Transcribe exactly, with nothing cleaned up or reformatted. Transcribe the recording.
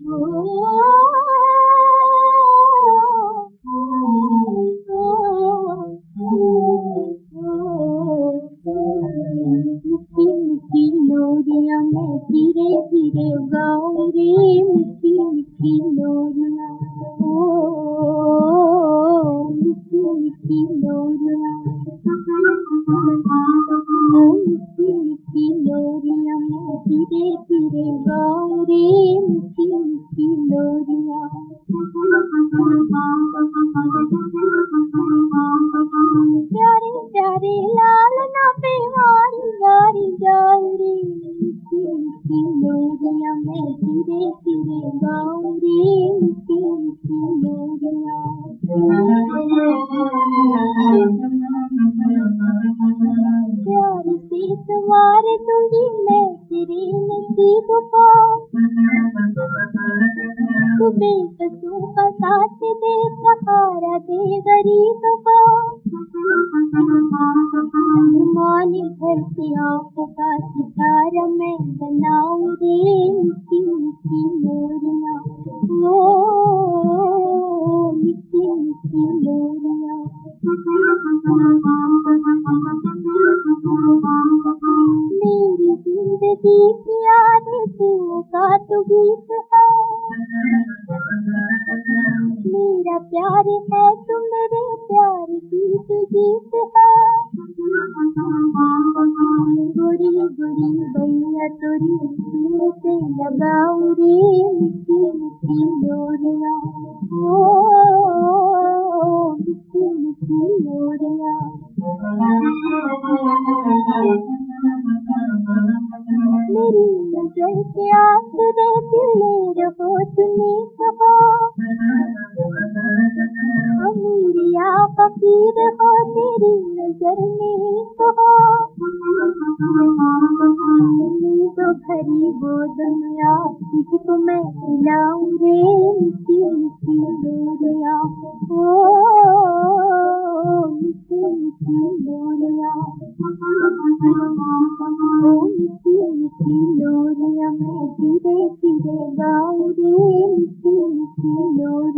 मिठी मिठी लोरियां मैं धीरे धीरे गाऊं रे, मिठी मिठी लोरियां, ओ मिठी मिठी लोरियां, ओ मिठी मिठी लोरियां मैं धीरे धीरे गाऊं रे, मिठी मिठी लोरियां। प्यारे प्यारे लालना पे वारी वारी जाऊं रे, मिठी मिठी लोरियां मैं धीरे धीरे गाऊं रे, मिठी मिठी लोरियां। प्यार से सवार दूंगी मैं तेरे नसीब को, तू बेकसों का साथ दे, सहारा दे गरीब को। मानी भर की आंखों का सितारा मैं बनाऊं रे, मिठी मिठी लोरियां, ओ मिठी मिठी लोरियां। मेरी जिंदगी की आरज़ुओं का तू गीत है, मेरा प्यार है तू मेरे प्यार की तू जीत है। गोरी गोरी बैया तोरी सीने से लगाऊं रे, मिठी मिठी लोरियां, ओ मिठी मिठी लोरियां। मेरी नजर के आसरे दिले रहो तुमने कहो, अमीर या फकीर हो तेरी नजर में कहो। तो भरी गोद में आ तुझको मैं खिलाऊं रे, मिठी मिठी लोरियां, ओ मिठी मिठी लोरियां, ओ मिठी मिठी लोरियां मैं धीरे धीरे गाऊं रे, मिठी मिठी लोरियां।